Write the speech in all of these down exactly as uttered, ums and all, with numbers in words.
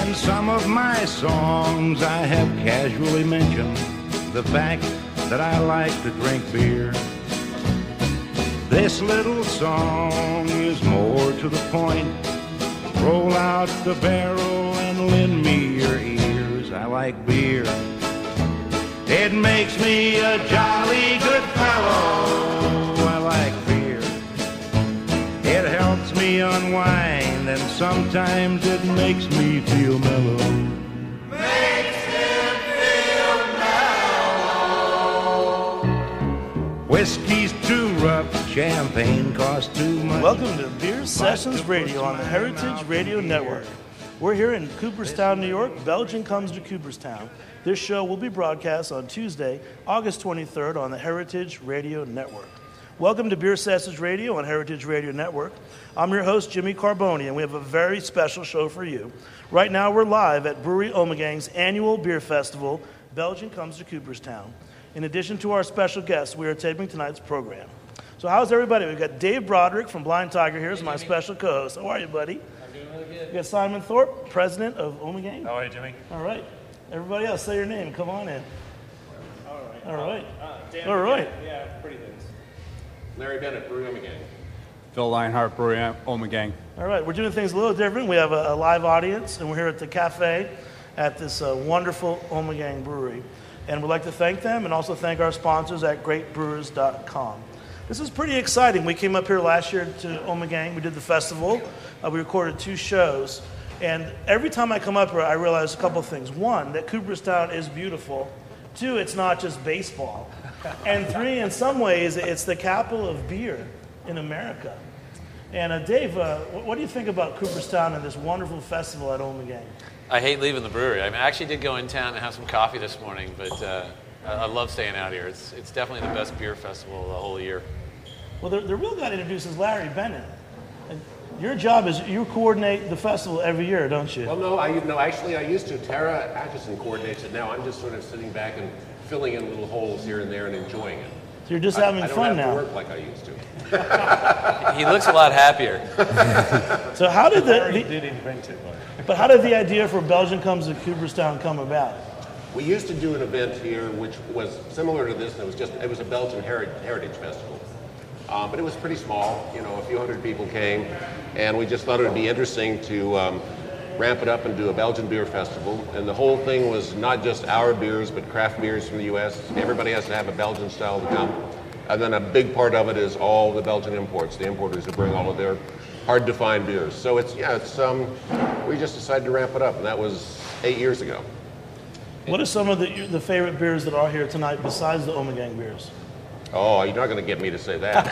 In some of my songs I have casually mentioned the fact that I like to drink beer. This little song is more to the point. Roll out the barrel and lend me your ears. I like beer. It makes me a jolly good fellow. I like beer. It helps me unwind, and sometimes it makes me feel mellow. Makes him feel mellow. Whiskey's too rough, champagne costs too much. Welcome to Beer Sessions Radio on the Heritage Radio Network. We're here in Cooperstown, New York. Belgium comes to Cooperstown. This show will be broadcast on Tuesday, August twenty-third on the Heritage Radio Network. Welcome to Beer Sessions Radio on Heritage Radio Network. I'm your host, Jimmy Carboni, and we have a very special show for you. Right now, we're live at Brewery Ommegang's annual beer festival, Belgium Comes to Cooperstown. In addition to our special guests, we are taping tonight's program. So how's everybody? We've got Dave Broderick from Blind Tiger here as my special co-host. How are you, buddy? I'm doing really good. We got Simon Thorpe, president of Ommegang. How are you, Jimmy? All right. Everybody else, say your name. Come on in. All right. All right. Uh, Dan All right. Yeah, pretty things. Larry Bennett, Brewery Ommegang. Phil Lionheart, Brewery Ommegang. All right. We're doing things a little different. We have a, a live audience, and we're here at the cafe at this uh, wonderful Ommegang brewery. And we'd like to thank them and also thank our sponsors at great brewers dot com. This is pretty exciting. We came up here last year to Ommegang. We did the festival. Uh, we recorded two shows. And every time I come up here, I realize a couple things. One, that Cooperstown is beautiful. Two, it's not just baseball. And three, in some ways, it's the capital of beer in America. And uh, Dave, uh, what do you think about Cooperstown and this wonderful festival at Ommegang? I hate leaving the brewery. I, mean, I actually did go in town and have some coffee this morning, but uh, I, I love staying out here. It's it's definitely the best beer festival of the whole year. Well, the, the real guy to introduce is Larry Bennett. And your job is you coordinate the festival every year, don't you? Well, no, I no, actually I used to. Tara Atchison coordinates it now. I'm just sort of sitting back and filling in little holes here and there and enjoying it. So you're just I, having I don't fun have now. to work like I used to. He looks a lot happier. So how did the, Larry the did invent it, but but how did the idea for Belgium Comes to Cooperstown come about? We used to do an event here which was similar to this, and it was just it was a Belgian heri- heritage festival. Um, but it was pretty small, you know, a few hundred people came, and we just thought it would be interesting to um, ramp it up and do a Belgian beer festival. And the whole thing was not just our beers, but craft beers from the U S. Everybody has to have a Belgian style to come. And then a big part of it is all the Belgian imports, the importers who bring all of their hard to find beers. So it's, yeah, it's, um, we just decided to ramp it up, and that was eight years ago. What are some of the the favorite beers that are here tonight besides the Ommegang beers? Oh, you're not going to get me to say that.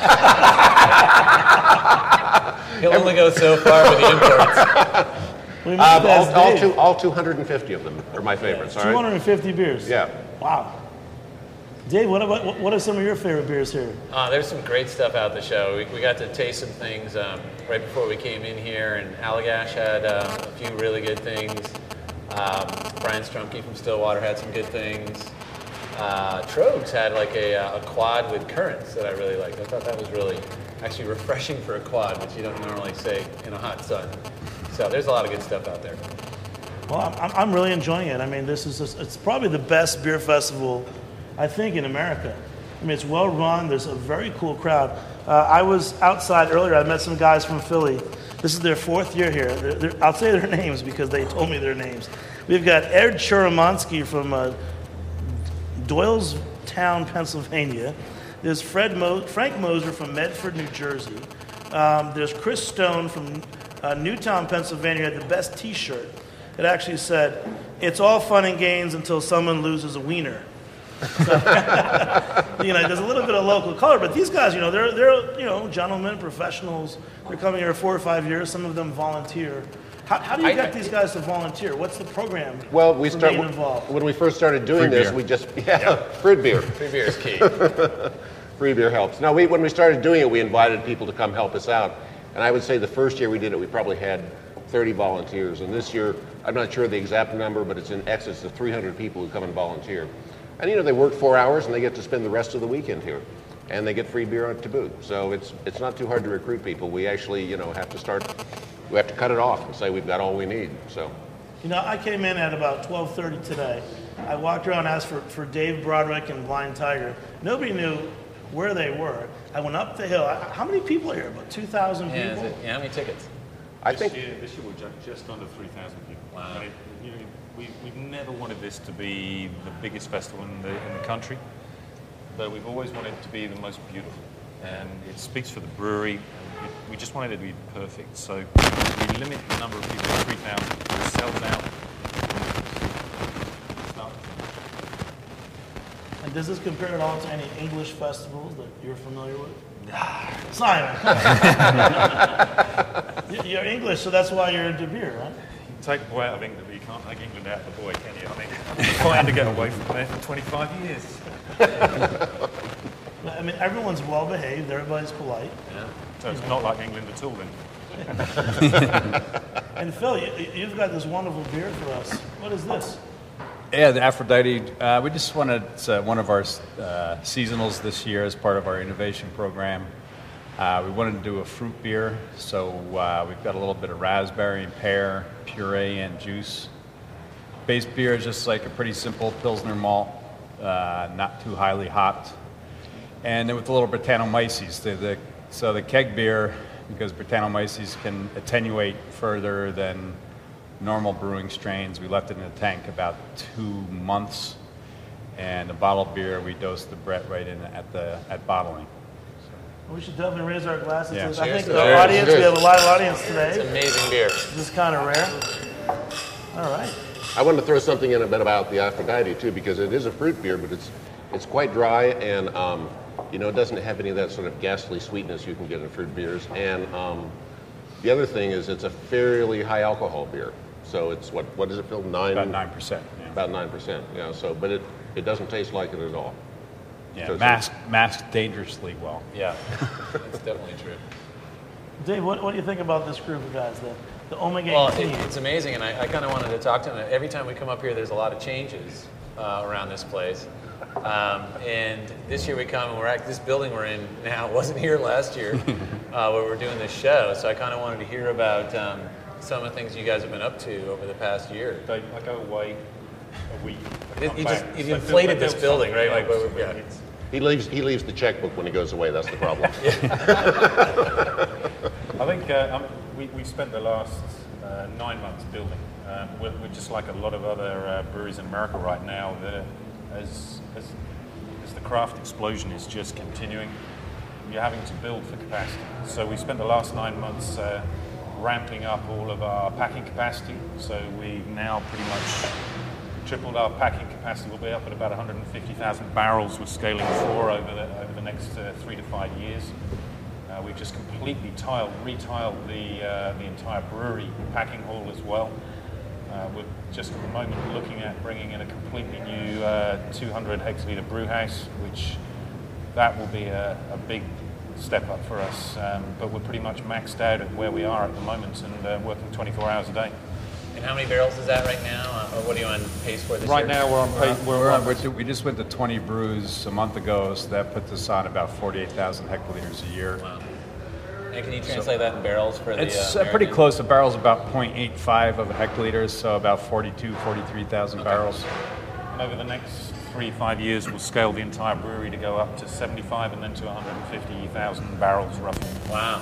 He'll only go so far with the imports. We Um, must all, ask all, Dave. two, all two hundred fifty of them are my favorites, all two right? hundred fifty beers. Yeah. Wow. Dave, what about what are some of your favorite beers here? Uh, there's some great stuff out the show. We, we got to taste some things um, right before we came in here, and Allagash had uh, a few really good things. Um, Brian Strumke from Stillwater had some good things. Uh, Trogs had like a, uh, a quad with currants that I really liked. I thought that was really actually refreshing for a quad, which you don't normally say in a hot sun. So there's a lot of good stuff out there. Well, I'm, I'm really enjoying it. I mean, this is just, it's probably the best beer festival, I think, in America. I mean, it's well run. There's a very cool crowd. Uh, I was outside earlier. I met some guys from Philly. This is their fourth year here. They're, they're, I'll say their names because they told me their names. We've got Ed Churamansky from uh, Doylestown, Pennsylvania. There's Fred Mo- Frank Moser from Medford, New Jersey. Um, there's Chris Stone from uh, Newtown, Pennsylvania, who had the best T-shirt. It actually said, "It's all fun and games until someone loses a wiener." So, you know, there's a little bit of local color, but these guys, you know, they're they're you know gentlemen, professionals. They're coming here four or five years. Some of them volunteer. How, how do you I- get these guys to volunteer? What's the program? Well, we for start being involved? when we first started doing Free this. beer. We just yeah, free beer. Free beer is key. Free beer helps. Now, we, when we started doing it, we invited people to come help us out. And I would say the first year we did it, we probably had thirty volunteers. And this year, I'm not sure the exact number, but it's in excess of three hundred people who come and volunteer. And, you know, they work four hours and they get to spend the rest of the weekend here. And they get free beer to boot. So it's it's not too hard to recruit people. We actually, you know, have to start, we have to cut it off and say we've got all we need. So. You know, I came in at about twelve thirty today. I walked around and asked for, for Dave Broderick and Blind Tiger. Nobody knew where they were. I went up the hill. I, how many people are here? About two thousand Yeah, is people? it, yeah, how many tickets? I This think year, this year we're ju- just under three thousand people. Wow. And it, you know, we, we've never wanted this to be the biggest festival in the, in the country, but we've always wanted it to be the most beautiful. And it speaks for the brewery. It, we just wanted it to be perfect. So we limit the number of people to three thousand. We sell it out. Start. And does this compare at all to any English festivals that you're familiar with? Simon. You- You're English, so that's why you're into beer, right? You can take the boy out of England, but you can't take England out of the boy, can you? I mean, I'm trying to get away from there for twenty-five years. I mean, everyone's well behaved, everybody's polite. So it's not like England at all then. And Phil, you, you've got this wonderful beer for us. What is this? Yeah, the Aphrodite. Uh, we just wanted it's uh, one of our uh, seasonals this year as part of our innovation program. Uh, we wanted to do a fruit beer, so uh, we've got a little bit of raspberry and pear puree and juice. Base beer is just like a pretty simple Pilsner malt, uh, not too highly hopped. And then with a little Brettanomyces. The, the, so the keg beer, because Brettanomyces can attenuate further than normal brewing strains, we left it in the tank about two months. And the bottled beer, we dosed the Brett right in at the at bottling. We should definitely raise our glasses Yeah. to this. I Cheers think to the that. audience, we have a live audience It's today. amazing beer. This is kind of rare. All right. I wanted to throw something in a bit about the Aphrodite too, because it is a fruit beer, but it's it's quite dry and um, you know it doesn't have any of that sort of ghastly sweetness you can get in fruit beers. And um, the other thing is it's a fairly high alcohol beer, so it's what what is it, Phil? Nine About nine percent. Yeah. About nine percent. Yeah. So, but it it doesn't taste like it at all. Yeah, So it's- masked, masked dangerously well. Yeah, that's definitely true. Dave, what, what do you think about this group of guys, the, the Omega Well, team? it, it's amazing, and I, I kind of wanted to talk to him. Every time we come up here, there's a lot of changes uh, around this place. Um, and this year we come, and we're at this building we're in now wasn't here last year uh, where we're doing this show. So I kind of wanted to hear about um, some of the things you guys have been up to over the past year. They, I go away a week. I It- come you back. just- you've They build- inflated they this build building, something right? Like, else. what we- yeah. It's- He leaves he leaves the checkbook when he goes away. That's the problem. I think uh, um, we, we spent the last uh, nine months building. Um, we're, we're just like a lot of other uh, breweries in America right now. That as, as, as the craft explosion is just continuing, you're having to build for capacity. So we spent the last nine months uh, ramping up all of our packing capacity. So we've now pretty much tripled our packing capacity. We'll be up at about one hundred fifty thousand barrels. We're scaling for over the, over the next uh, three to five years. Uh, we've just completely tiled, retiled the, uh, the entire brewery packing hall as well. Uh, we're just at the moment looking at bringing in a completely new uh, two hundred hectoliter brew house, which that will be a, a big step up for us. Um, but we're pretty much maxed out at where we are at the moment and uh, working twenty-four hours a day. And how many barrels is that right now? Uh, or what are you on pace for this Right year? now we're on pace. We're We're on, on, we're, we just went to twenty brews a month ago, so that puts us on about forty-eight thousand hectoliters a year. Wow. And can you translate that in barrels for the It's uh, uh, pretty American? close. The barrel's about zero point eight five of a hectoliter, so about forty-two, forty-three thousand barrels. and over the next three, five years, we'll scale the entire brewery to go up to seventy-five and then to one hundred fifty thousand barrels roughly. Wow.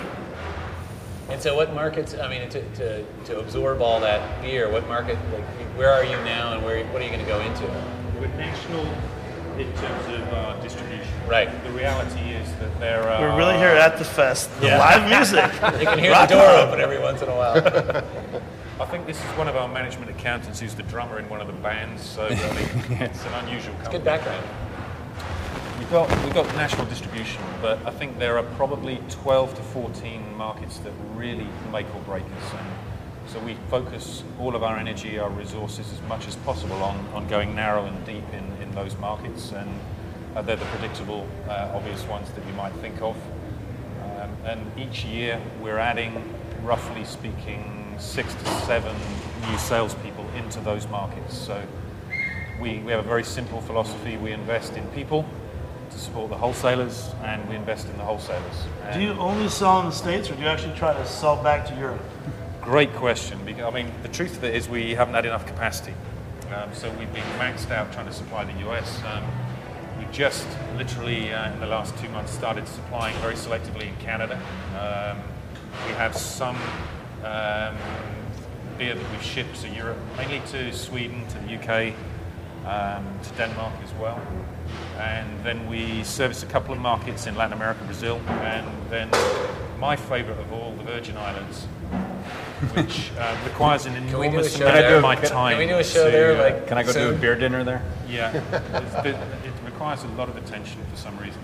And so what markets, I mean, to, to, to absorb all that beer, what market, like, where are you now and where, what are you going to go into? We're national in terms of uh, distribution. Right. The reality is that there are... We're really here at the fest. The Yeah. live music. You can hear Rock the door on. open every once in a while. I think this is one of our management accountants who's the drummer in one of the bands, so I mean, it's an unusual company. Good background. We've got, we've got national distribution, but I think there are probably twelve to fourteen markets that really make or break us. And so we focus all of our energy, our resources as much as possible on, on going narrow and deep in, in those markets. And uh, they're the predictable, uh, obvious ones that you might think of. Um, and each year we're adding, roughly speaking, six to seven new salespeople into those markets. So we, we have a very simple philosophy. We invest in people to support the wholesalers, and we invest in the wholesalers. Do you only sell in the States, or do you actually try to sell back to Europe? great question. Because, I mean, the truth of it is we haven't had enough capacity. Um, so we've been maxed out trying to supply the U S. Um, we just literally uh, in the last two months started supplying very selectively in Canada. Um, we have some um, beer that we've shipped to Europe, mainly to Sweden, to the U K, um, to Denmark as well. And then we service a couple of markets in Latin America, Brazil, and then my favorite of all, the Virgin Islands, which uh, requires an Can we do a enormous show amount there? of my Can- time. Can we do a show to, there? uh, Like, Can I go do a soon? beer dinner there? Yeah, it's been- it requires a lot of attention for some reason.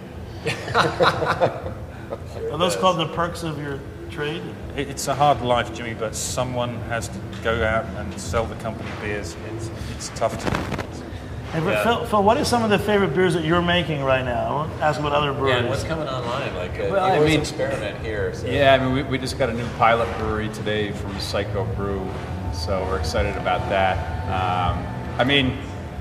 Are those called the perks of your trade? It, it's a hard life, Jimmy, but someone has to go out and sell the company beers. It's, it's tough to do. Hey, Yeah. Phil, Phil, what are some of the favorite beers that you're making right now? I want to ask about other Yeah, breweries. and what's coming online? Like, uh, Well, it I was mean- an experiment here. So. Yeah, I mean, we, we just got a new pilot brewery today from Psycho Brew, so we're excited about that. Um, I mean,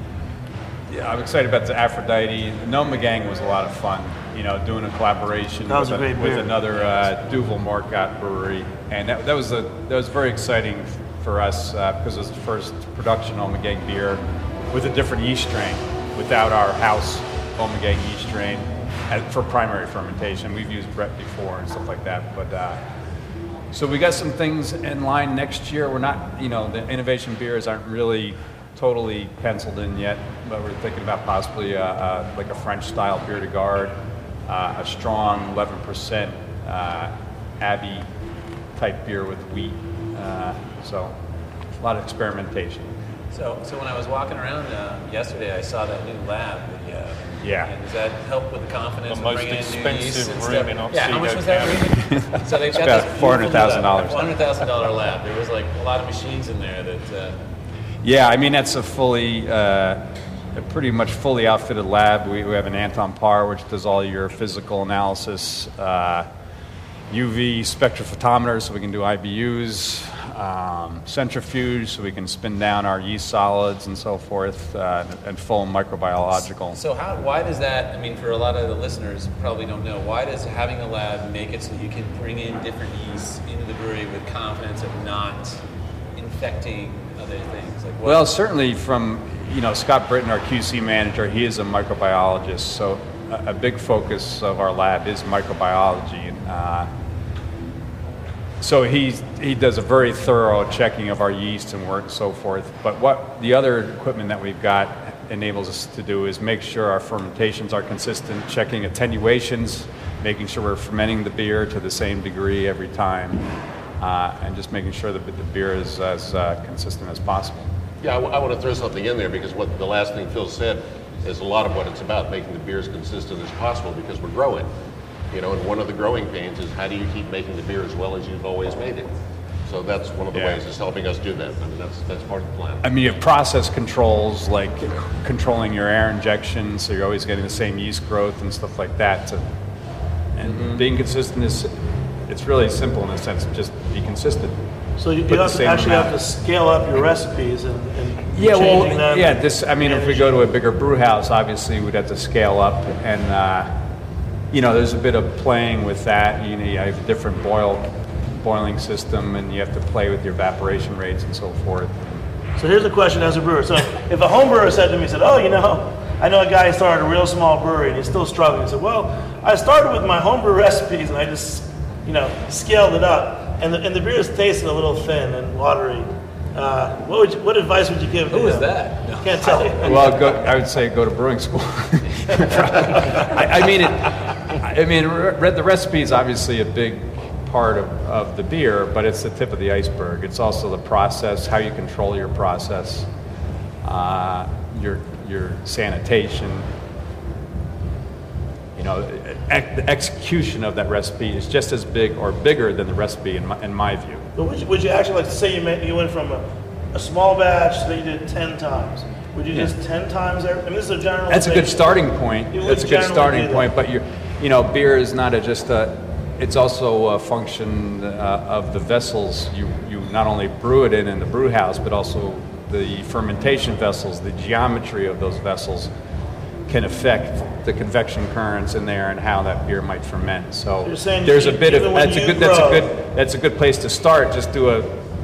yeah, I'm excited about the Aphrodite. The Noma Gang was a lot of fun, you know, doing a collaboration That was with, a great with beer. another uh, Duvel Marcotte brewery, and that, that was a that was very exciting for us uh, because it was the first production Noma Gang beer with a different yeast strain, without our house Noma Gang yeast strain uh, for primary fermentation. We've used Brett before and stuff like that, but. Uh, So we got some things in line next year. We're not, you know, the innovation beers aren't really totally penciled in yet, but we're thinking about possibly a, a, like a French style beer de garde, uh, a strong eleven percent uh, Abbey type beer with wheat. Uh, so a lot of experimentation. So, so when I was walking around uh, yesterday, I saw that new lab. That you have. Yeah. And does that help with the confidence The of most bringing in new expensive yeast and room stuff? in Yeah, how much Otsego was that County. room? So they've got about this four hundred thousand dollars. Four hundred thousand dollar lab. There was like a lot of machines in there that. Uh, Yeah, I mean, that's a fully, uh, a pretty much fully outfitted lab. We, we have an Anton Par, which does all your physical analysis, uh, U V spectrophotometer, so we can do I B Us, um, centrifuge, so we can spin down our yeast solids and so forth, uh, and full microbiological. So how? Why does that? I mean, for a lot of the listeners, probably don't know. Why does having a lab make it so you can bring in different yeasts into the brewery with confidence of not infecting other things? Like what? Well, certainly from, you know, Scott Britton, our Q C manager, he is a microbiologist, so a, a big focus of our lab is microbiology. Uh, so he he does a very thorough checking of our yeast and work and so forth. But what the other equipment that we've got enables us to do is make sure our fermentations are consistent, checking attenuations, making sure we're fermenting the beer to the same degree every time. Uh, and just making sure that the beer is as uh, consistent as possible. Yeah, I, w- I want to throw something in there because what the last thing Phil said is a lot of what it's about, making the beer as consistent as possible because we're growing. You know, and one of the growing pains is how do you keep making the beer as well as you've always made it? So that's one of the Yeah. ways it's helping us do that. I mean, that's that's part of the plan. I mean, you have process controls like controlling your air injection, so you're always getting the same yeast growth and stuff like that. To, and Mm-hmm. being consistent is, it's really simple in a sense, just be consistent. So you, Put you the have to same actually amount. have to scale up your recipes and, and Yeah, well, changing them. yeah. This, I mean, if we go to a bigger brew house, obviously we'd have to scale up, and uh, you know, there's a bit of playing with that. You know, you have a different boil, boiling system, and you have to play with your evaporation rates and so forth. So here's the question as a brewer. So if a home brewer said to me, said, oh, you know, I know a guy who started a real small brewery and he's still struggling. He said, well, I started with my homebrew recipes and I just, you know, scaled it up. And the, and the beers tasted a little thin and watery. Uh, what would you, what advice would you give to Who was him? that? No. Can't tell you. Well, go, I would say go to brewing school. I, I mean, it. I mean, re- the recipe is obviously a big part of, of the beer, but it's the tip of the iceberg. It's also the process, how you control your process, uh, your your sanitation. You know, ex- the execution of that recipe is just as big or bigger than the recipe in my, in my view. But would you, would you actually like to say you, made, you went from a, a small batch that you did ten times? Would you Yeah. just ten times every? I mean, this is a general. That's a good starting point. You would That's a good generally starting do that. point. But you, you know, beer is not a, just a. It's also a function uh, of the vessels you you not only brew it in in the brew house, but also the fermentation vessels, the geometry of those vessels can affect the convection currents in there and how that beer might ferment. So You're saying there's a you- bit of even when that's a you good that's a grow- good that's a good place to start. Just do a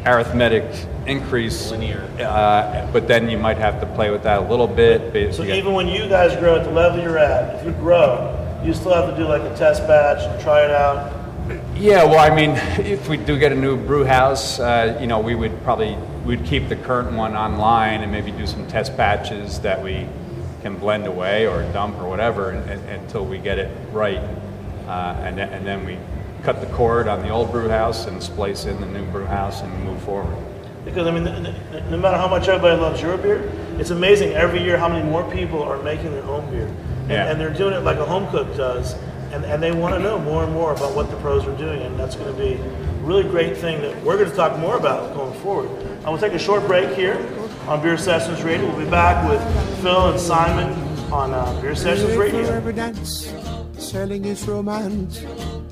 arithmetic increase. Linear. Uh, but then you might have to play with that a little bit. But So you even when you guys grow at the level you're at, if you grow, you still have to do like a test batch and try it out. Yeah, well, I mean, if we do get a new brew house, uh, you know, we would probably we'd keep the current one online and maybe do some test batches that we can blend away or dump or whatever and, and, until we get it right, uh, and then, and then we cut the cord on the old brew house and splice in the new brew house and move forward. Because I mean, no matter how much everybody loves your beer, it's amazing every year how many more people are making their own beer, and, Yeah. and they're doing it like a home cook does. And, and they want to know more and more about what the pros are doing, and that's going to be a really great thing that we're going to talk more about going forward. I will take a short break here on Beer Sessions Radio. We'll be back with Phil and Simon on uh, Beer Sessions Radio. For every dance, selling its romance.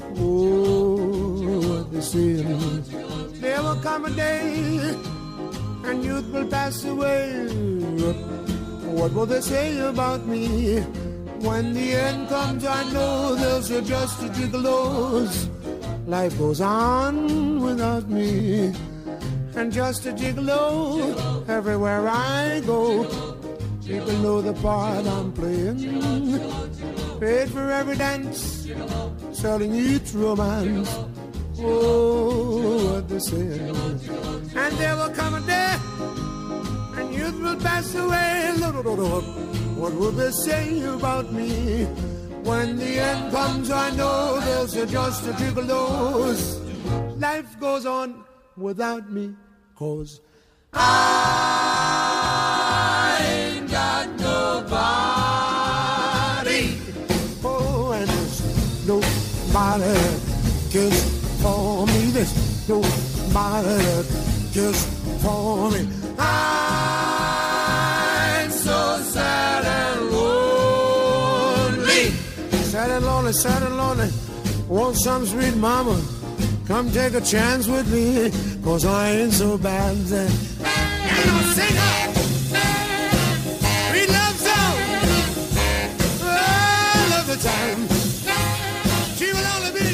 Oh, what they say. There will come a day, and youth will pass away. What will they say about me? When the end comes, I know there's just a gigolo's. Life goes on without me, and just a gigolo everywhere I go. People know the part I'm playing. Paid for every dance, selling each romance. Oh, what they say. And there will come a day, and youth will pass away. What will they say about me? When the end comes, I know there's just a gigolo's. Life goes on without me, 'cause I ain't got nobody. Oh, and there's nobody that cares for me. There's nobody that cares for me. I'm so sad and lonely. Sad and lonely, sad and lonely. Want some sweet mama, come take a chance with me, 'cause I ain't so bad. And I'll sing her sweet love song all of the time. She will only be,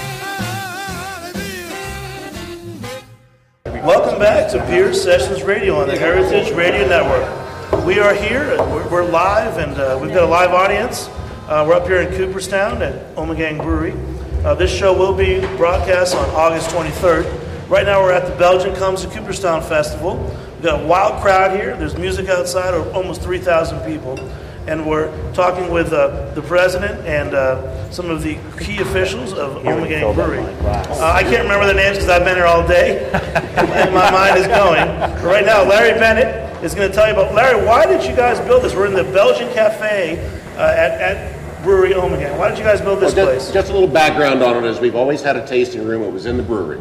only be. Welcome back to Beer Sessions Radio on the Heritage Radio Network. We are here, we're, we're live, and uh, we've got a live audience. Uh, we're up here in Cooperstown at Ommegang Brewery. Uh, this show will be broadcast on August twenty-third. Right now we're at the Belgian Comes to Cooperstown Festival. We've got a wild crowd here. There's music outside, or almost three thousand people. And we're talking with uh, the president and uh, some of the key officials of Ommegang Brewery. Uh, I can't remember their names because I've been here all day, and my mind is going. But right now, Larry Bennett is going to tell you about. Larry, why did you guys build this? We're in the Belgian Cafe uh, at, at Brewery Ommegang. Why did you guys build this well, place? just, just a little background on it is we've always had a tasting room. It was in the brewery.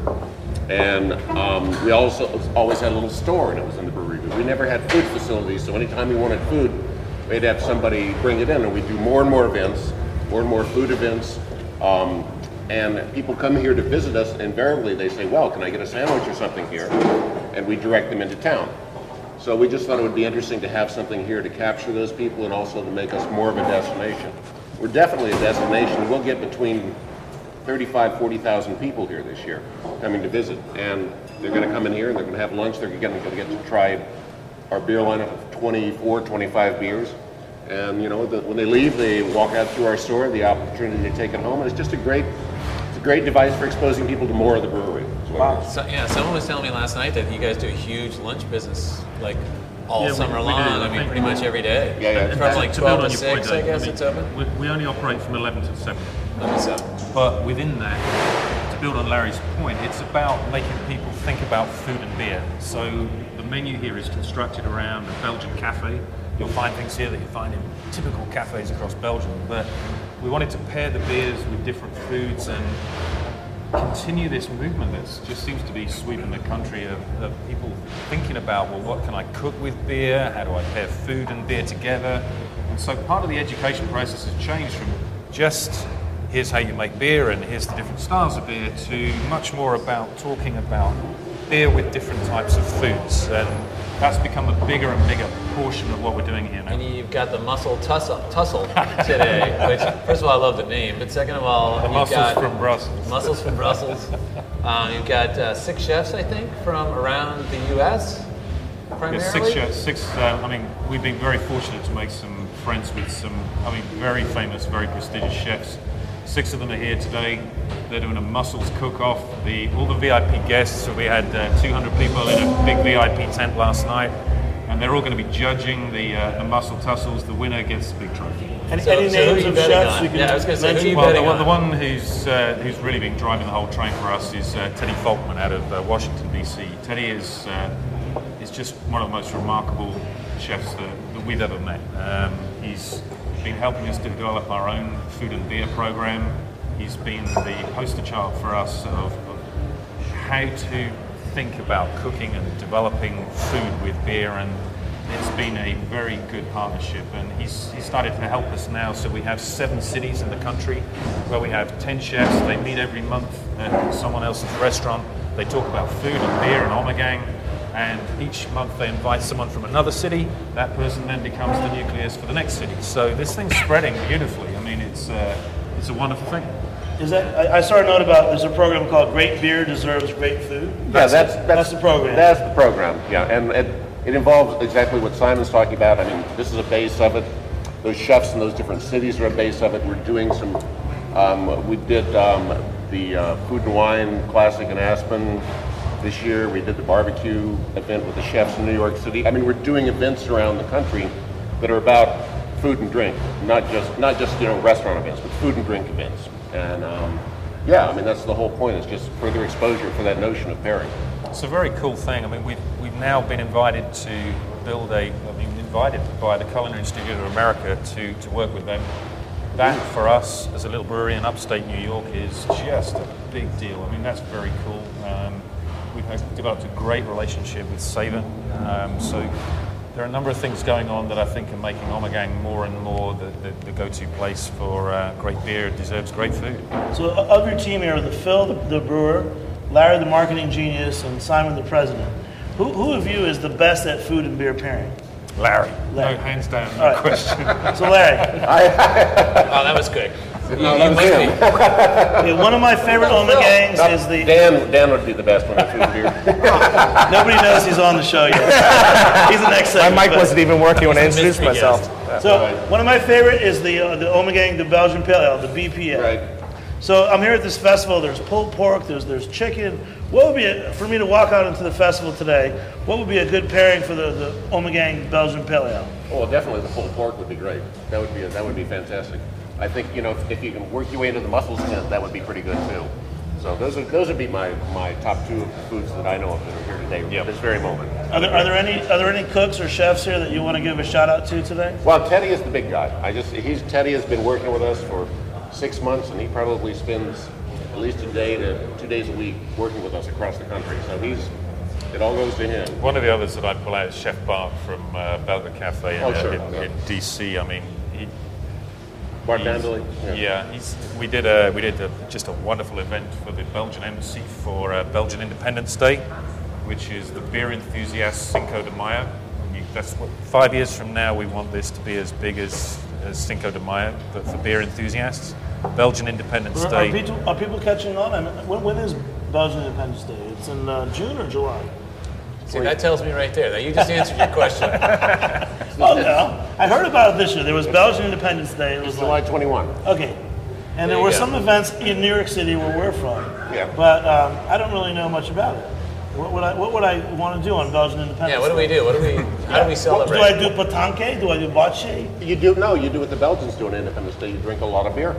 And um, we also always had a little store, and it was in the brewery. But we never had food facilities, so anytime we wanted food, we'd have somebody bring it in. And we'd do more and more events, more and more food events. Um, and people come here to visit us, and invariably they say, well, can I get a sandwich or something here? And we direct them into town. So we just thought it would be interesting to have something here to capture those people and also to make us more of a destination. We're definitely a destination. We'll get between thirty-five, forty thousand people here this year coming to visit. And they're going to come in here and they're going to have lunch. They're going to get to try our beer lineup of twenty-four, twenty-five beers. And, you know, the, when they leave, they walk out through our store, the opportunity to take it home. And it's just a great, it's a great device for exposing people to more of the brewery. Wow. So, yeah, someone was telling me last night that you guys do a huge lunch business, like all Yeah, we- summer we long. do. I I mean, think pretty much every day. Yeah, yeah. From like to build twelve on to your point, six, I Dave, guess mean, it's open. We, we only operate from eleven to seven. Let me see. But within that, to build on Larry's point, it's about making people think about food and beer. So the menu here is constructed around a Belgian cafe. You'll find things here that you find in typical cafes across Belgium. But we wanted to pair the beers with different foods and continue this movement that just seems to be sweeping the country of, of people thinking about, well, what can I cook with beer? How do I pair food and beer together? And so part of the education process has changed from just here's how you make beer and here's the different styles of beer to much more about talking about beer with different types of foods, and that's become a bigger and bigger portion of what we're doing here now. And you've got the mussel tussle, tussle today, which, first of all, I love the name, but second of all, The you've mussels got from Brussels. Mussels from Brussels. Uh, you've got uh, six chefs, I think, from around the U S primarily. Yeah, six chefs. Six. Uh, I mean, we've been very fortunate to make some friends with some, I mean, very famous, very prestigious chefs. Six of them are here today. They're doing a mussels cook-off. The all the V I P guests. So we had uh, two hundred people in a big V I P tent last night, and they're all going to be judging the uh, the mussel tussles. The winner gets the big trophy. Any, So- any so who are names you of betting chefs on? you can Yeah, I was gonna say, who mention? are you Well, the, betting one- the on? one who's uh, who's really been driving the whole train for us is uh, Teddy Falkman out of uh, Washington D C. Teddy is uh, is just one of the most remarkable chefs that, that we've ever met. Um, he's been helping us to develop our own food and beer program. He's been the poster child for us of, of how to think about cooking and developing food with beer, and it's been a very good partnership. And he's he started to help us now. So we have seven cities in the country where we have ten chefs. They meet every month at someone else's restaurant. They talk about food and beer and Ommegang. And each month they invite someone from another city. That person then becomes the nucleus for the next city. So this thing's spreading beautifully. I mean, it's uh, it's a wonderful thing. Is that? I, I saw a note about there's a program called Great Beer Deserves Great Food. Yeah, that's, that's That's the program. That's the program. Yeah, and it, it involves exactly what Simon's talking about. I mean, this is a base of it. Those chefs in those different cities are a base of it. We're doing some. Um, we did um, the uh, Food and Wine Classic in Aspen this year. We did the barbecue event with the chefs in New York City. I mean, we're doing events around the country that are about food and drink, not just not just you know restaurant events, but food and drink events. And um, yeah, I mean that's the whole point. Is just further exposure for that notion of pairing. It's a very cool thing. I mean, we've, we've now been invited to build a, I mean, invited by the Culinary Institute of America to, to work with them. That, for us, as a little brewery in upstate New York, is just a big deal. I mean, that's very cool. Um, we've had, developed a great relationship with Savor. Um, so there are a number of things going on that I think are making Ommegang more and more the, the, the go-to place for uh, great beer. It deserves great food. So of your team here, the Phil, the, the brewer, Larry, the marketing genius, and Simon, the president. Who, who of you is the best at food and beer pairing? Larry. Larry. No, hands down, no All right. question. So Larry, Oh, that was quick. You, No, you that was might him. be- okay, one of my favorite Omegangs is the. Dan, Dan would be the best one at food and beer. Nobody knows he's on the show yet. He's the next My segment. mic but- wasn't even working when I He's the introduced mystery myself. So one of my favorite is the uh, the Omegang, the Belgian Pale Ale, the B P A. Right. So I'm here at this festival. There's pulled pork. There's there's chicken. What would be a, for me to walk out into the festival today? What would be a good pairing for the the Omegang Belgian Pale Ale? Oh, well, definitely the pulled pork would be great. That would be that would be fantastic. I think you know if, if you can work your way into the mussels, that that would be pretty good too. So those are those would be my, my top two of the foods that I know of that are here today at this very moment. Are there, are there any are there any cooks or chefs here that you want to give a shout out to today? Well, Teddy is the big guy. I just he's Teddy has been working with us for six months, and he probably spends at least a day to two days a week working with us across the country. So he's it all goes to him. One of the others that I'd pull out is Chef Bart from uh, Belga Cafe in, Oh, uh, sure, in, yeah. in D C. I mean, he, Bart he's- Dandely. Yeah, he's, we did a we did a, just a wonderful event for the Belgian Embassy for uh, Belgian Independence Day, which is the beer enthusiast Cinco de Mayo. You, that's what five years from now we want this to be as big as, as Cinco de Mayo, but for beer enthusiasts. Belgian Independence Are, are, Day. people, are people catching on? I mean, when, when is Belgian Independence Day? It's in uh, June or July? See, that tells me right there. Now, you just answered your question. Oh no, I heard about it this year. There was Belgian Independence Day. It was July like, twenty-first. okay, and there you were go. some events in New York City where we're from. Yeah. But um, I don't really know much about it. What would I What would I want to do on Belgian Independence? Yeah, what do we Day? do? What do we? How do we celebrate? Do I do patanke? Do I do bocce? You do no, you do what the Belgians do on Independence Day. You drink a lot of beer.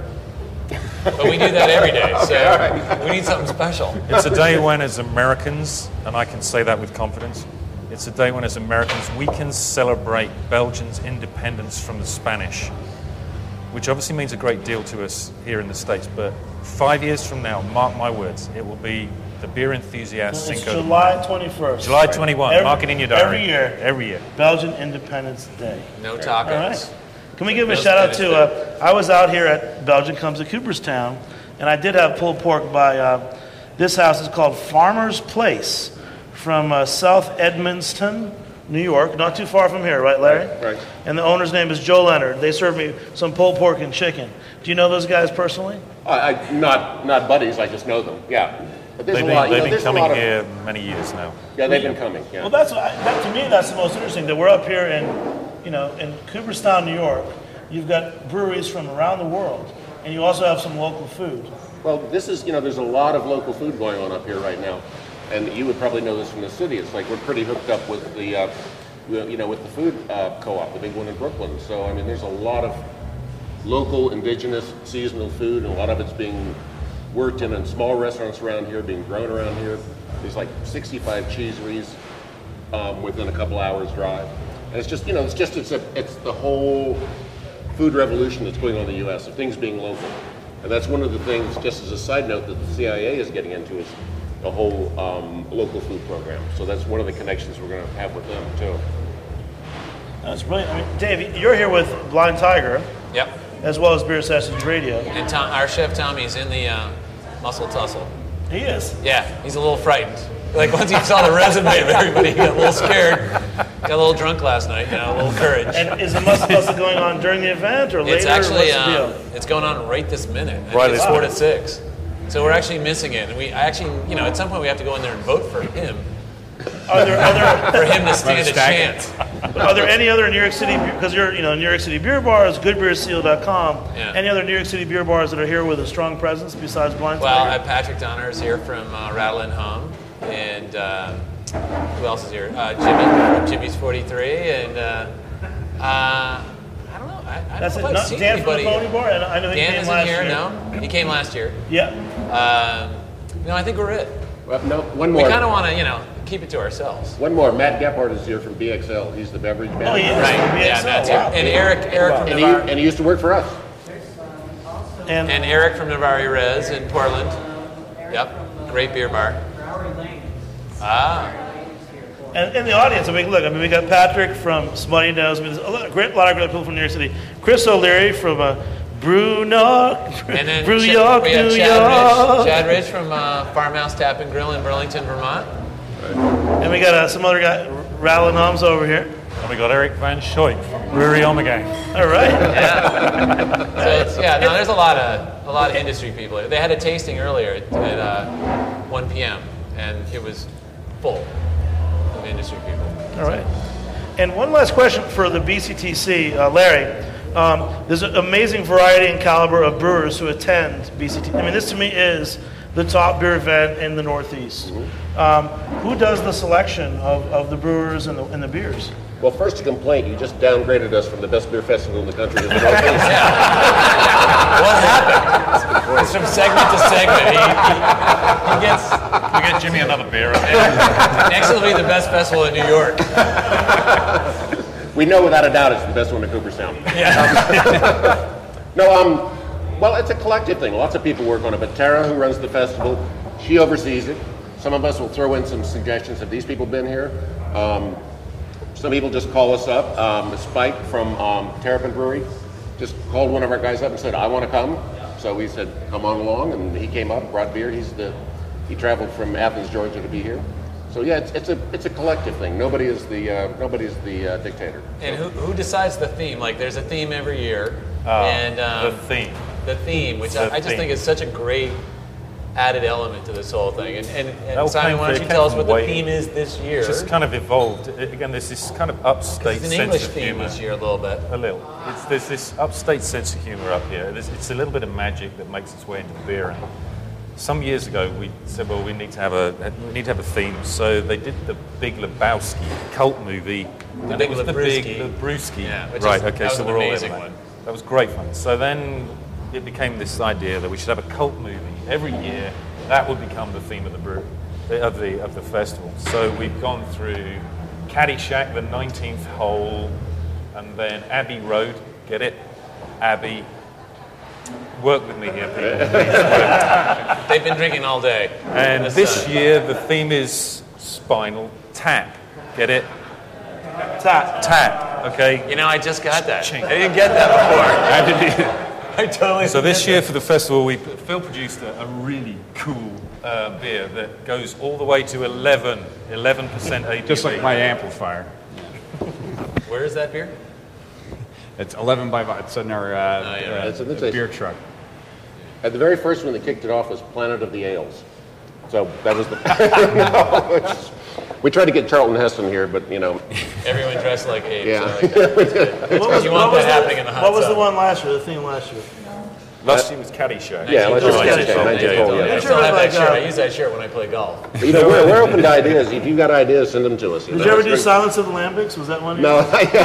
But we do that every day, so we need something special. It's a day when, as Americans, and I can say that with confidence, it's a day when, as Americans, we can celebrate Belgians' independence from the Spanish, which obviously means a great deal to us here in the States. But five years from now, mark my words, it will be the beer enthusiast It's Cinco de Mayo. July twenty-first. July twenty-first. Every- Mark it in your diary. Every year. Every year. Belgian Independence Day. No All tacos. right. Can we give a No shout out Spanish to, uh, I was out here at Belgian Comes to Cooperstown, and I did have pulled pork by, uh, this house is called Farmer's Place. from uh, South Edmonston, New York, not too far from here, right, Larry? Right, right. And the owner's name is Joe Leonard. They serve me some pulled pork and chicken. Do you know those guys personally? I, I not not buddies. I just know them. Yeah, but there's They've a been, lot. You they've know, been there's a coming lot of, here many years now. Yeah, they've been coming. Yeah. Well, that's that, to me. That's the most interesting. That we're up here in, you know, in Cooperstown, New York. You've got breweries from around the world, and you also have some local food. Well, this is, you know, there's a lot of local food going on up here right now, and you would probably know this from the city. It's like we're pretty hooked up with the, uh, you know, with the food uh, co-op, the big one in Brooklyn. So I mean, there's a lot of local, indigenous, seasonal food, and a lot of it's being worked in in small restaurants around here, being grown around here. There's like sixty-five cheeseries um, within a couple hours drive, and it's just, you know, it's just it's a it's the whole food revolution that's going on in the U S of things being local. And that's one of the things, just as a side note, that the C I A is getting into is the whole um, local food program. So that's one of the connections we're going to have with them, too. That's brilliant. I mean, Dave, you're here with Blind Tiger. Yep. As well as Beer Sessions Radio. And Tom, our chef Tommy's in the uh, muscle tussle. He is. Yeah, he's a little frightened. Like once he saw the resume of everybody, he got a little scared. Got a little drunk last night, you know, a little courage. And is the muscle tussle going on during the event or later? It's actually, What's the um, deal? it's going on right this minute. I think Right it's this four to minute. six. So we're actually missing it. And we actually, you know, at some point we have to go in there and vote for him. Are there other For him to stand a Stack it. chance. Are there any other New York City, because you're, you know, New York City beer bars, good beer seal dot com, Yeah. any other New York City beer bars that are here with a strong presence besides Blind Well, Tiger? uh, Patrick Donner is here from uh, Rattle and Hum. And uh, who else is here? Uh, Jimmy from Jimmy's forty-three. And uh, uh, I don't know. I, I That's don't it. know if Not I've seen Dan from the anybody. Pony Bar? I I know he Dan came isn't last here, year. no? He came last year. Yeah. Um, no, I think we're it. Well, no, one We more. kind of want to, you know, keep it to ourselves. One more. Matt Gephardt is here from B X L. He's the beverage manager. Oh, he is. Right. B Yeah, X L, Matt's wow. here. And Eric, Eric from And he, Navarre. and he used to work for us. And, And Eric from Navarre Rez in Portland. Yep. Great beer bar. Ah. and in the audience, I mean, look, I mean, we got Patrick from Smutty Nose. I mean, there's a lot, great, lot of great people from New York City. Chris O'Leary from uh, Brew York, And then Brew Ch- York, we have New Chad York. Rich. Chad Rich from uh, Farmhouse Tap and Grill in Burlington, Vermont. And we got uh, some other guy, Rattle and Hums over here. And we got Eric Van Schoik from Brewery Omegang. All right. So it's, yeah, no, there's a lot of a lot of industry people. They had a tasting earlier at, at uh, one p.m. and it was full of industry people. All right. And one last question for the B C T C, uh, Larry. Um, there's an amazing variety and caliber of brewers who attend B C T. I mean, this to me is the top beer event in the Northeast. Um, who does the selection of, of the brewers and the, and the beers? Well, first a complaint. You just downgraded us from the best beer festival in the country to the Northeast. What happened? It's from segment to segment. He, he, he gets. Can we get Jimmy another beer? Next will be the best festival in New York. We know without a doubt it's the best one in Cooperstown. Yeah. No, um, well, it's a collective thing. Lots of people work on it, but Tara, who runs the festival, she oversees it. Some of us will throw in some suggestions. Have these people been here? Um, some people just call us up. Um, Spike from um, Terrapin Brewery just called one of our guys up and said, I want to come. So we said, come on along, and he came up, brought beer. He's the he traveled from Athens, Georgia, to be here. So yeah, it's, it's a it's a collective thing. Nobody is the uh, nobody is the uh, dictator. And who, who decides the theme? Like, there's a theme every year. Uh, and um, the theme. The theme, which The I, I just theme. think is such a great added element to this whole thing. And, and, That and Simon, came why don't from- you it tell came us what from the way- theme is this year? It's just kind of evolved. It- Again, there's this kind of upstate It's an sense English of theme humor. this year a little bit. A little. It's, there's this upstate sense of humor up here. There's, it's a little bit of magic that makes its way into the beer. And some years ago, we said, well, we need to have a we need to have a theme. So they did the Big Lebowski cult movie. The and Big it was the Lebowski. Big Lebowski. Yeah, which right. is- okay. that was So an we're all amazing in on that. one. That was great fun. So then it became this idea that we should have a cult movie every year. That would become the theme of the brew, of the of the festival. So we've gone through Caddyshack, the nineteenth hole, and then Abbey Road. Get it, Abbey. Work with me here, people. Please. They've been drinking all day. And This, this uh, year the theme is Spinal Tap. Get it? Tap. Tap. Okay. You know, I just got that. Ching. I didn't get that before. How did you- I totally So this didn't year get for the festival, we Phil produced a, a really cool uh, beer that goes all the way to eleven, eleven percent A B V. Just like my amplifier. Where is that beer? It's eleven by five. It's in our uh, Oh, yeah, uh, It's in the beer truck. Uh, the very first one that kicked it off was Planet of the Ales. So that was the. No, it's- we tried to get Charlton Heston here, but you know. Everyone dressed like Abe. Yeah. So I like that. That's good. What was, You what want was that the, happening in the hot what was the sun. one last year, the theme last year? Last year was Caddyshack. Yeah, let's Just just get it. get Yeah, it. Yeah, Yeah, I yeah. still have Like, that shirt. uh, I use that shirt when I play golf. You know, we're, we're open to ideas. If you've got ideas, send them to us. Did you ever do Silence of the Lambs? Was that one? No, I like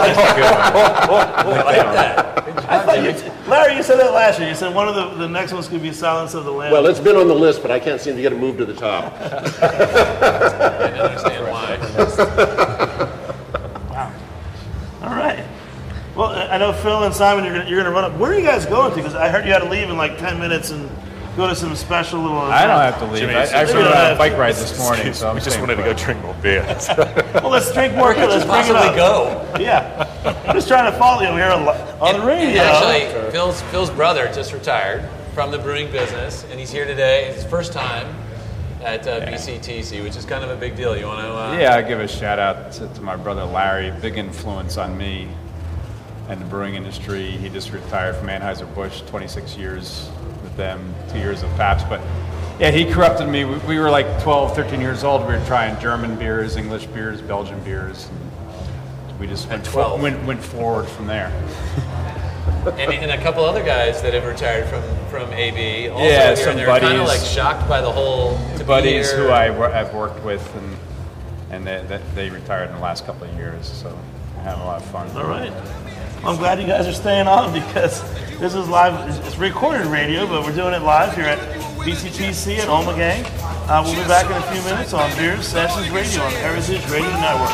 that. I thought you, Larry, you said that last year. You said one of the, the next ones could be Silence of the Lambs. well, it's been on the list, but I can't seem to get it moved to the top. I didn't understand why. All right. Well, I know Phil and Simon, you're gonna, you're gonna run up. Where are you guys going to? Because I heard you had to leave in like ten minutes and go to some special little. I don't have to leave. Jimmy, I it's- actually Jimmy, went on uh, a bike ride this morning, so I'm we just staying wanted to put. go drink more beer. Well, let's drink more. Where could Let's you bring it possibly up. go? Yeah. I'm just trying to follow you here on on the radio. Actually, Phil's Phil's brother just retired from the brewing business, and he's here today. It's his first time at uh, B C T C, which is kind of a big deal. You want to? Uh, Yeah, I give a shout out to, to my brother Larry. Big influence on me and the brewing industry. He just retired from Anheuser-Busch, twenty-six years with them, two years of Pabst. But yeah, he corrupted me. We, we were like twelve, thirteen years old. We were trying German beers, English beers, Belgian beers. And we just went, twelve. went, went forward from there. And, and a couple other guys that have retired from, from A B. Also Yeah, here, some and they're kind of buddies. like shocked by the whole to be Buddies here. who I, wor- I've worked with, and and they, they, they retired in the last couple of years. So I had a lot of fun. All right. I'm glad you guys are staying on because this is live. It's- It's recorded radio, but we're doing it live here at B C T C at Omegang. Uh, we'll be back in a few minutes on Beer Sessions Radio on the Heritage Radio Network.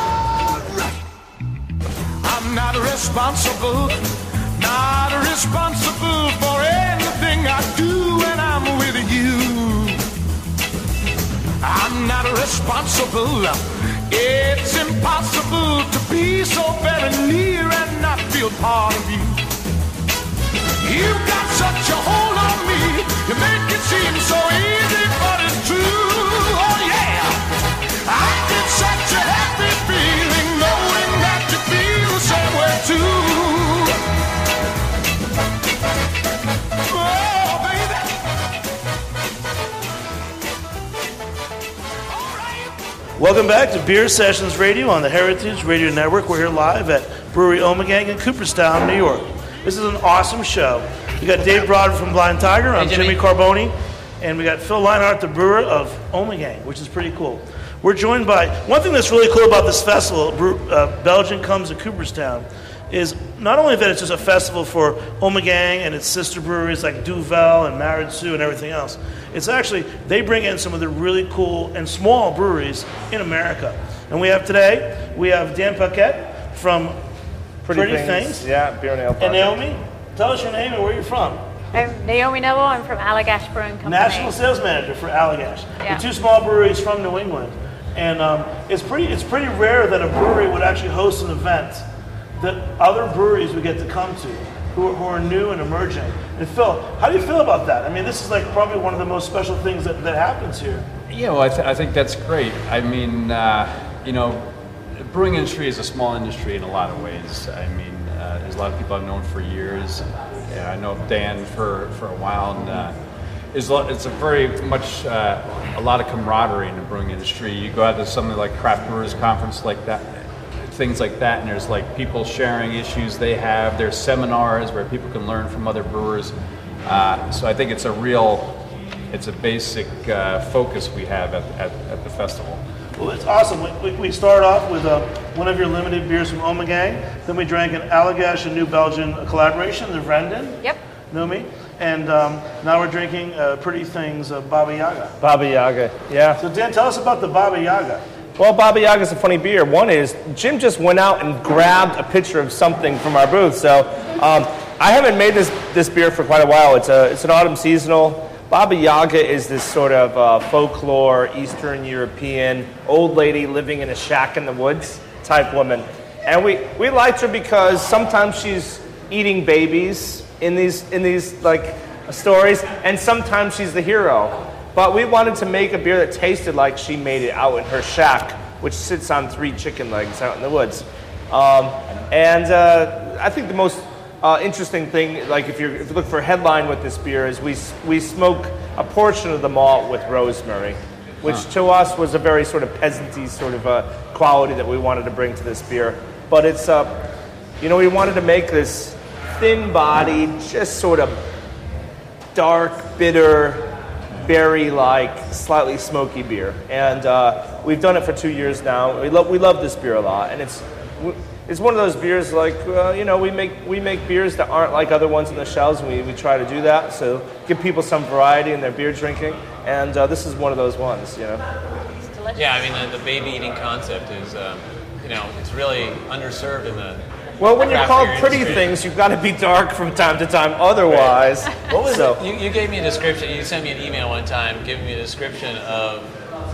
I'm not responsible, not responsible for anything I do when I'm with you. I'm not responsible. It's impossible to be so very near and not feel part of you. You've got such a hold on me. You make it seem so easy, but it's true. Oh yeah, I get such a happy feeling knowing that you feel the same way too. Oh baby. All right. Welcome back to Beer Sessions Radio on the Heritage Radio Network. We're here live at Brewery Omegang in Cooperstown, New York. This is an awesome show. We got Dave Broder from Blind Tiger. I'm Hey, Jimmy. Jimmy Carboni. And we got Phil Leinart, the brewer of Omegang, which is pretty cool. We're joined by, one thing that's really cool about this festival, Brew, uh, Belgian Comes to Cooperstown, is not only that it's just a festival for Omegang and its sister breweries like Duvel and Maritsu and everything else. It's actually, they bring in some of the really cool and small breweries in America. And we have today, we have Dan Paquette from Pretty, Pretty Things. Things, yeah, Beer and Ale And Project. Naomi, tell us your name and where you're from. I'm Naomi Neville. I'm from Allagash Brewing Company. National sales manager for Allagash. Yeah. The two small breweries from New England. And um, it's pretty it's pretty rare that a brewery would actually host an event that other breweries would get to come to who are, who are new and emerging. And Phil, how do you feel about that? I mean, this is like probably one of the most special things that, that happens here. Yeah, well, I, th- I think that's great. I mean, uh, you know, the brewing industry is a small industry in a lot of ways. I mean, uh, there's a lot of people I've known for years. Yeah, I know Dan for, for a while, and uh, it's, a- it's a very much uh, a lot of camaraderie in the brewing industry. You go out to something like Craft Brewers Conference like that, things like that, and there's like people sharing issues they have. There's seminars where people can learn from other brewers. Uh, so I think it's a real, it's a basic uh, focus we have at, at, at the festival. Well, it's awesome. We, we, we started off with uh, one of your limited beers from Omegang. Then we drank an Allagash and New Belgian collaboration, the Vrenden. Yep. Know me? And um, now we're drinking uh, Pretty Things uh, Baba Yaga. Baba Yaga, yeah. So Dan, tell us about the Baba Yaga. Well, Baba Yaga is a funny beer. One is, Jim just went out and grabbed a picture of something from our booth. So um, I haven't made this, this beer for quite a while. It's a it's an autumn seasonal. Baba Yaga is this sort of uh, folklore, Eastern European, old lady living in a shack in the woods type woman. And we, we liked her because sometimes she's eating babies in these in these like stories, and sometimes she's the hero. But we wanted to make a beer that tasted like she made it out in her shack, which sits on three chicken legs out in the woods. Um, and uh, I think the most uh, interesting thing, like if, you're, if you look for a headline with this beer, is we we smoke a portion of the malt with rosemary, which huh. to us was a very sort of peasanty sort of uh, quality that we wanted to bring to this beer. But it's, uh, you know, we wanted to make this thin-bodied, just sort of dark, bitter, berry-like, slightly smoky beer, and uh, we've done it for two years now. We love we love this beer a lot, and it's it's one of those beers like uh, you know we make we make beers that aren't like other ones on the shelves, and we, we try to do that. So give people some variety in their beer drinking, and uh, this is one of those ones, you know. It's delicious. Yeah, I mean the, the baby eating concept is um, you know it's really underserved in the. Well, when you're called pretty industry. things, you've got to be dark from time to time. Otherwise, right. What was so. it? You, you gave me a description. You sent me an email one time giving me a description of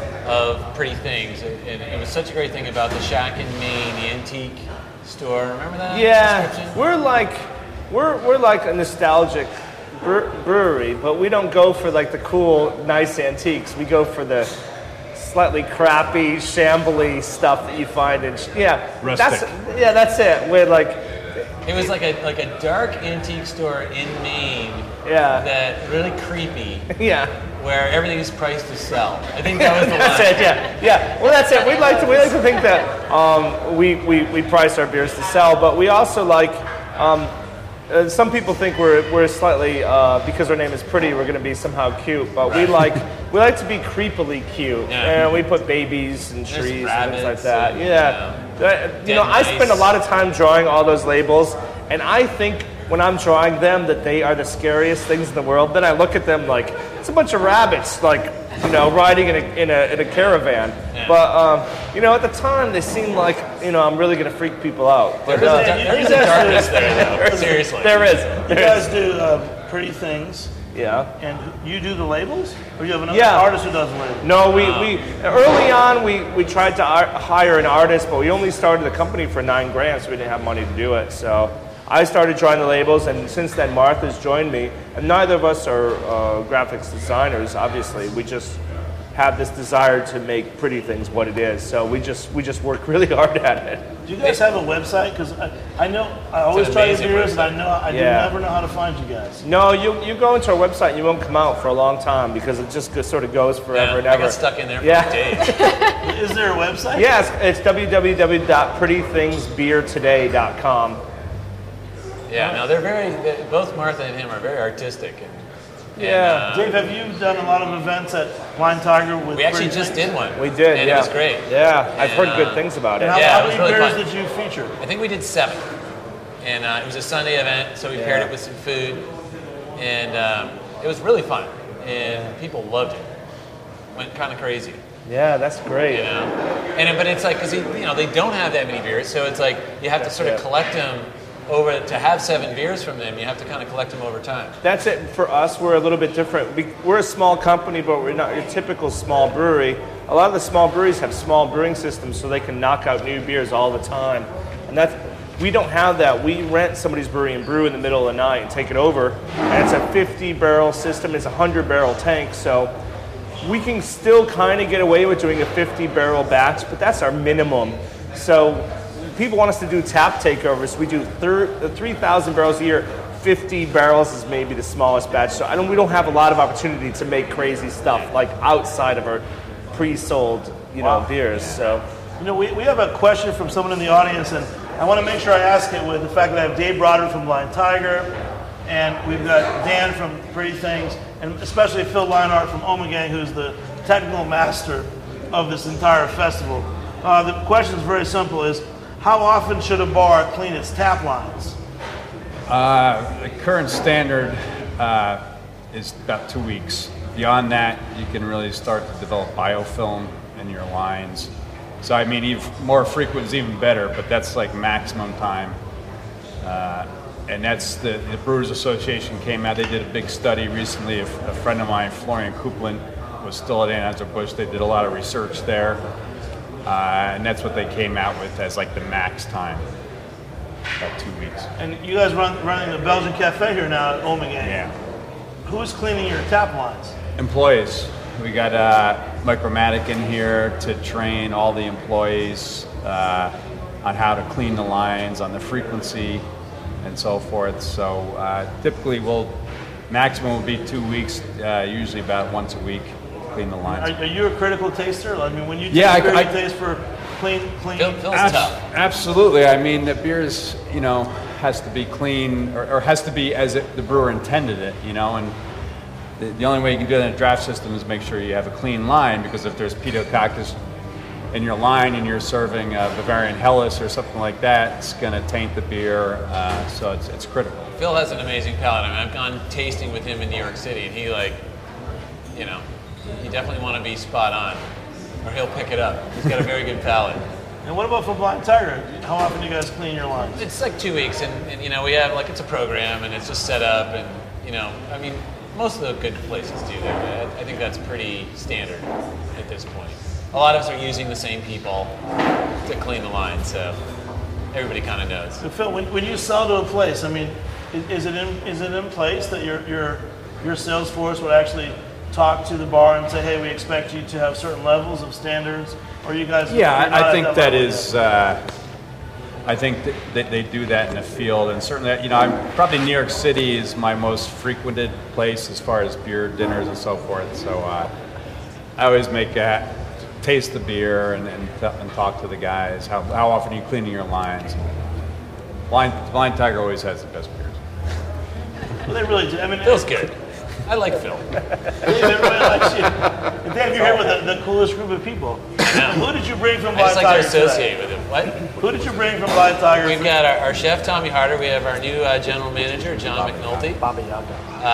of pretty things, and, and it was such a great thing about the shack in Maine, the antique store. Remember that? Yeah, we're like we're we're like a nostalgic bre- brewery, but we don't go for like the cool, nice antiques. We go for the slightly crappy, shambly stuff that you find in yeah, Rustic. that's yeah, that's it. We're like it was like a like a dark antique store in Maine. Yeah. That really creepy. Yeah. Where everything is priced to sell. I think that was the that's line. it. Yeah, yeah. Well, that's it. We like to we like to think that um, we, we we price our beers to sell, but we also like. Um, Uh, some people think we're we're slightly uh, because our name is pretty, we're going to be somehow cute, but we like we like to be creepily cute, Yeah. and we put babies and There's trees and things like rabbits that. and, yeah, you know, Uh, you know, I dead spend a mice. lot of time drawing all those labels, and I think when I'm drawing them that they are the scariest things in the world. Then I look at them like it's a bunch of rabbits, like you know, riding in a in a, in a caravan. Yeah. But um, you know, at the time they seem like you know I'm really going to freak people out. But There is uh, a, dar- there is a darkness there, though. Seriously. there is. You There is. guys do uh, pretty things, Yeah. and you do the labels, or you have another Yeah. artist who does the labels? No, we, we early on we, we tried to ar- hire an artist, but we only started the company for nine grand, so we didn't have money to do it. So I started drawing the labels, and since then Martha's joined me. And neither of us are uh, graphics designers. Obviously, we just have this desire to make pretty things what it is. So we just we just work really hard at it. Do you guys have a website? Because I, I know I always an try to amazing do this, and I know I Yeah. do never know how to find you guys. No, you you go into our website and you won't come out for a long time because it just go- sort of goes forever Yeah, and I ever. got stuck in there for Yeah. days. Is there a website? Yes, it's w w w dot pretty things beer today dot com. Yeah, no, they're very, they- both Martha and him are very artistic. And, and, Yeah. uh, Dave, have you done a lot of events at Blind Tiger with we actually Pretty just Things? did one. We did, And yeah. it was great. Yeah, I've And, heard good uh, things about it. And how, Yeah, how it was many really beers fun. did you feature? I think we did seven. And uh, it was a Sunday event, so we paired Yeah. it with some food. And um, it was really fun. And people loved it. Went kind of crazy. Yeah, that's great. You know, and but it's like because you know they don't have that many beers, so it's like you have to sort of it. collect them over to have seven beers from them. You have to kind of collect them over time. That's it for us. We're a little bit different. We, we're a small company, but we're not your typical small brewery. A lot of the small breweries have small brewing systems, so they can knock out new beers all the time. And that's we don't have that. We rent somebody's brewery and brew in the middle of the night and take it over. And it's a fifty barrel system. It's a one hundred barrel tank, so we can still kind of get away with doing a fifty barrel batch, but that's our minimum. So people want us to do tap takeovers. We do three thousand barrels a year. fifty barrels is maybe the smallest batch. So I don't, we don't have a lot of opportunity to make crazy stuff like outside of our pre-sold, you know, Wow. beers. So You know, we, we have a question from someone in the audience, and I want to make sure I ask it with the fact that I have Dave Broderick from Blind Tiger, and we've got Dan from Pretty Things, and especially Phil Leinart from Omegang, who's the technical master of this entire festival. Uh, the question is very simple: is how often should a bar clean its tap lines? Uh, the current standard uh, is about two weeks. Beyond that, you can really start to develop biofilm in your lines. So I mean, even more frequent is even better, but that's like maximum time. Uh, and that's the, the Brewers Association came out. They did a big study recently. A, a friend of mine, Florian Kuplan, was still at Anheuser-Busch. They did a lot of research there, uh, and that's what they came out with as like the max time, about two weeks. And you guys run running the Belgian Cafe here now at Omegang. Yeah. Who's cleaning your tap lines? Employees. We got uh, Micromatic in here to train all the employees uh, on how to clean the lines, on the frequency, and so forth. So uh, typically, we'll maximum will be two weeks. Uh, usually about once a week, clean the lines. Are, are you a critical taster? I mean, when you take Yeah, I- a critical I- taste for clean, clean. Phil, Phil's Abs- tough. Absolutely. I mean, the beer is, you know, has to be clean, or, or has to be as it, the brewer intended it, you know, and the, the only way you can do that in a draft system is make sure you have a clean line, because if there's Pedococtus in your line and you're serving uh, Bavarian Helles or something like that, it's going to taint the beer, uh, so it's, it's critical. Phil has an amazing palate. I mean, I've gone tasting with him in New York City, and he like, you know, you definitely want to be spot on, or he'll pick it up. He's got a very good palate. And what about for Blind Tiger? How often do you guys clean your lines? It's like two weeks, and, and you know, we have like it's a program, and it's just set up, and you know, I mean, most of the good places do that. I, I think that's pretty standard at this point. A lot of us are using the same people to clean the line, so everybody kind of knows. So Phil, when, when you sell to a place, I mean, is, is it in is it in place that your your your sales force would actually talk to the bar and say, hey, we expect you to have certain levels of standards, or you guys? Yeah, you're not I, I at think that that level is. yet? Uh, I think that that they do that in the field, and certainly, you know, I'm probably New York City is my most frequented place as far as beer dinners and so forth. So uh, I always make a taste the beer and and, th- and talk to the guys. How how often are you cleaning your lines? Blind Blind Tiger always has the best beers. Well, they really do. I mean, Phil's good. I like Phil. Dave, everybody likes you. And Dave, you're here with the, the coolest group of people. Yeah. Who did you bring from I Blind just like to Tiger associate today? with him. What? Who did you bring from Blind Tiger? We've got our, our chef, Tommy Harder. We have our new uh, general manager, John McNulty. Baba Yaga.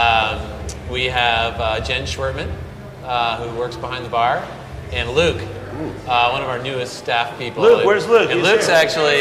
Um, we have uh, Jen Schwertman, uh, who works behind the bar, and Luke, uh, one of our newest staff people. Luke, where's Luke? And He's Luke's here. actually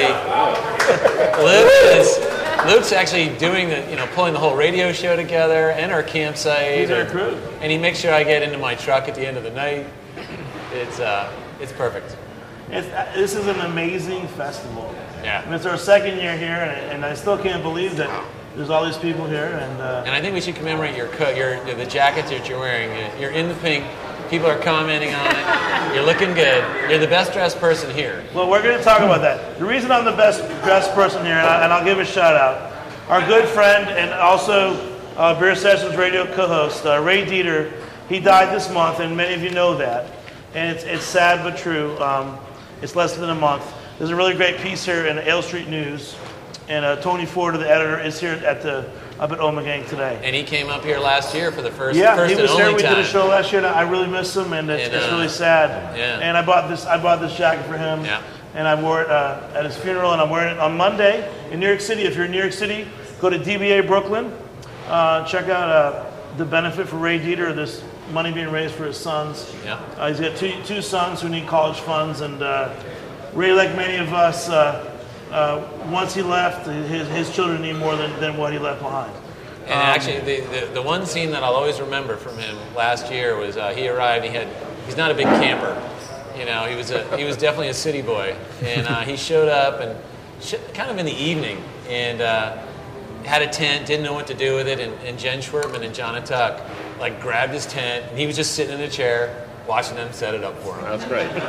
Luke is Luke's actually doing the you know pulling the whole radio show together and our campsite. He's our and, crew. and he makes sure I get into my truck at the end of the night. It's uh, it's perfect. It's, uh, this is an amazing festival. Yeah. I mean, it's our second year here, and, and I still can't believe that there's all these people here. And uh, And I think we should commemorate your coat, your the jackets that you're wearing. You're in the pink. People are commenting on it. You're looking good. You're the best dressed person here. well, we're going to talk about that. The reason I'm the best dressed person here, and, I, and I'll give a shout out, our good friend and also uh, Beer Sessions radio co-host uh, Ray Dieter. He died this month, and many of you know that. And it's it's sad but true. Um, it's less than a month. There's a really great piece here in the Ale Street News, and uh, Tony Ford, the editor, is here at the up at Omegang today. And he came up here last year for the first, Yeah, first he was and here. only We time. did a show last year, and I really miss him, and it's, And, it's uh, really sad. yeah. And I bought this. I bought this jacket for him. Yeah. And I wore it uh, at his funeral, and I'm wearing it on Monday in New York City. If you're in New York City, go to D B A Brooklyn. Uh, check out uh, the benefit for Ray Dieter. This money being raised for his sons. Yeah. Uh, he's got two two sons who need college funds, and uh, Ray, like many of us, uh, uh, once he left, his his children need more than, than what he left behind. And actually, the, the the one scene that I'll always remember from him last year was uh, he arrived. He had he's not a big camper, you know. He was a he was definitely a city boy, and uh, he showed up and sh- kind of in the evening and uh, had a tent, didn't know what to do with it, and, and Jen Schwertman and John Tuck like grabbed his tent, and he was just sitting in a chair watching them set it up for him. That's great. And,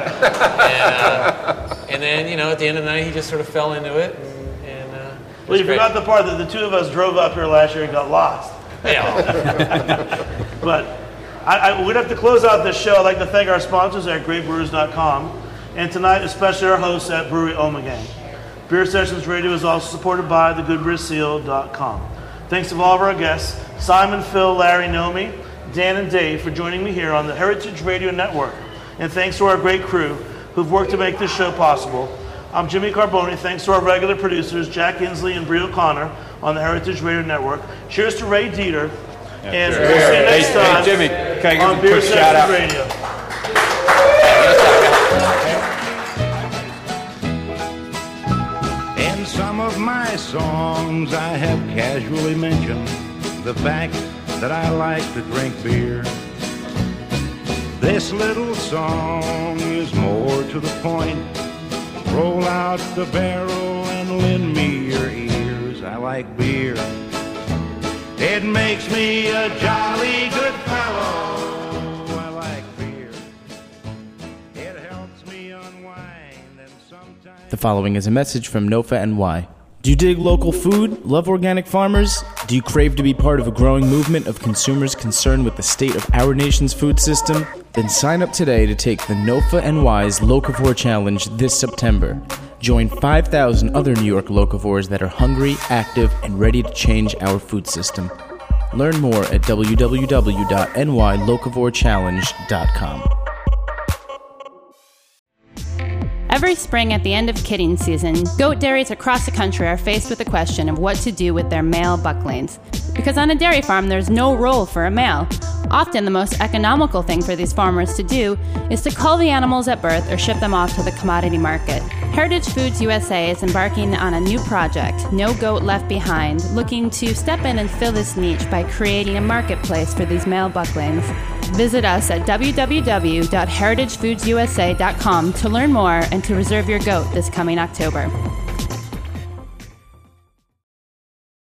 uh, and then you know at the end of the night he just sort of fell into it. And, and, uh, it Well, was you great. forgot the part that the two of us drove up here last year and got lost. Yeah. But I, I, we'd have to close out this show. I'd like to thank our sponsors at great brewers dot com, and tonight especially our hosts at Brewery Omegang. Beer Sessions Radio is also supported by the good beer seal dot com. Thanks to all of our guests, Simon, Phil, Larry, Nomi, Dan, and Dave, for joining me here on the Heritage Radio Network. And thanks to our great crew who've worked to make this show possible. I'm Jimmy Carboni. Thanks to our regular producers, Jack Inslee and Brie O'Connor on the Heritage Radio Network. Cheers to Ray Dieter. And sure. we'll see you Hey, next hey, time Jimmy, can I give on a Beer quick Sessions shout out? Radio. In some of my songs I have casually mentioned the fact that I like to drink beer. This little song is more to the point. Roll out the barrel and lend me your ears. I like beer. It makes me a jolly good fellow. I like The following is a message from N O F A N Y. Do you dig local food? Love organic farmers? Do you crave to be part of a growing movement of consumers concerned with the state of our nation's food system? Then sign up today to take the N O F A N Y's Locavore Challenge this September. Join five thousand other New York locavores that are hungry, active, and ready to change our food system. Learn more at w w w dot n y locavore challenge dot com. Every spring at the end of kidding season, goat dairies across the country are faced with the question of what to do with their male bucklings. Because on a dairy farm, there's no role for a male. Often the most economical thing for these farmers to do is to cull the animals at birth or ship them off to the commodity market. Heritage Foods U S A is embarking on a new project, No Goat Left Behind, looking to step in and fill this niche by creating a marketplace for these male bucklings. Visit us at w w w dot heritage foods u s a dot com to learn more and to reserve your goat this coming October.